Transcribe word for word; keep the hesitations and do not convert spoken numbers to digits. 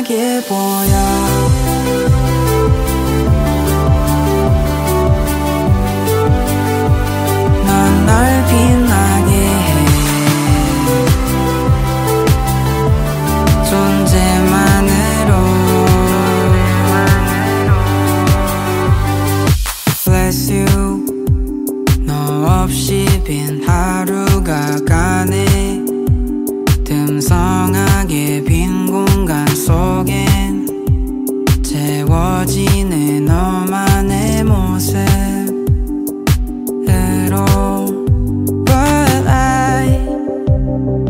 빛나게 보여. 넌 날 빛나게 해. 존재만으로. Bless you. 너 없이 빈 하루